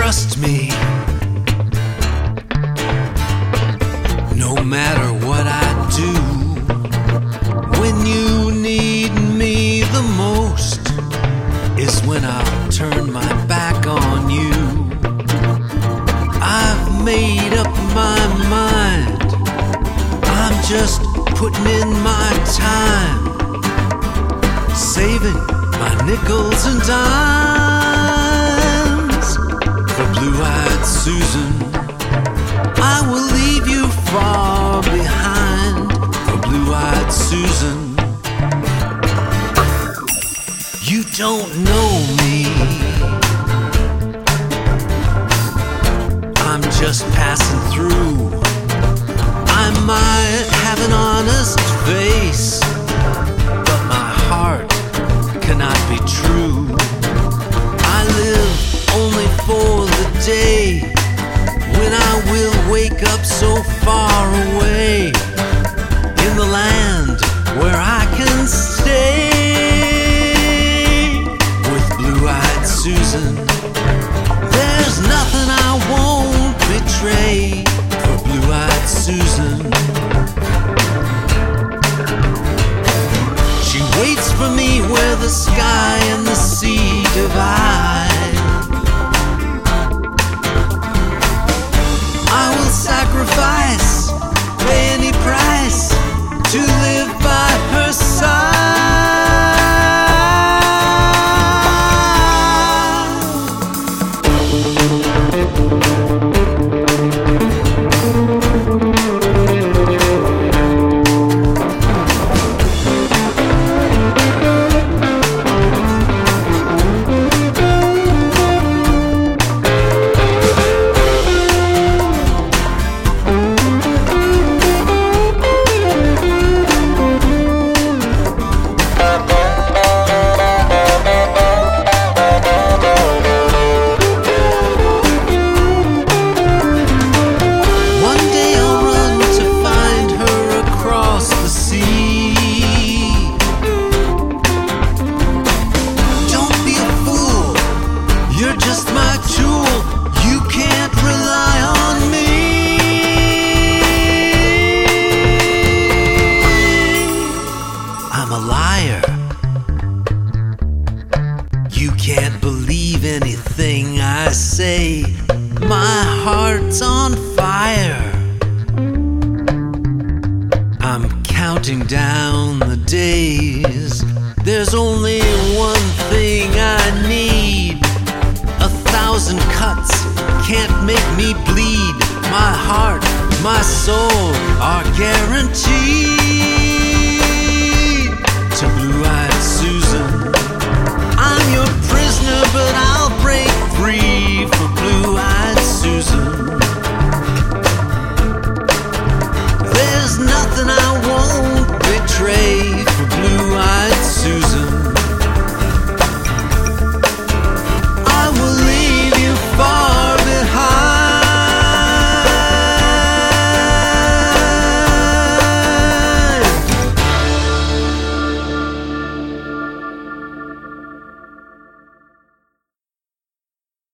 trust me. No matter what I do, when you need me the most is when I'll turn my back on you. I've made up my mind, I'm just putting in my time, saving my nickels and dimes for blue-eyed Susan. I will leave you far behind for blue-eyed Susan. You don't know me, I'm just passing through. I might have an honest face, but my heart cannot be true. I live only for the day when I will wake up so far away in the land where I can stay with blue-eyed Susan. There's nothing I won't betray for blue-eyed Susan. She waits for me where the sky and the sea divide. I will sacrifice, pay any price to live by her side. You can't believe anything I say. My heart's on fire. I'm counting down the days. There's only one thing I need. 1,000 cuts can't make me bleed. My heart, my soul are guaranteed to blue-eyed Susan. I'm your prisoner, but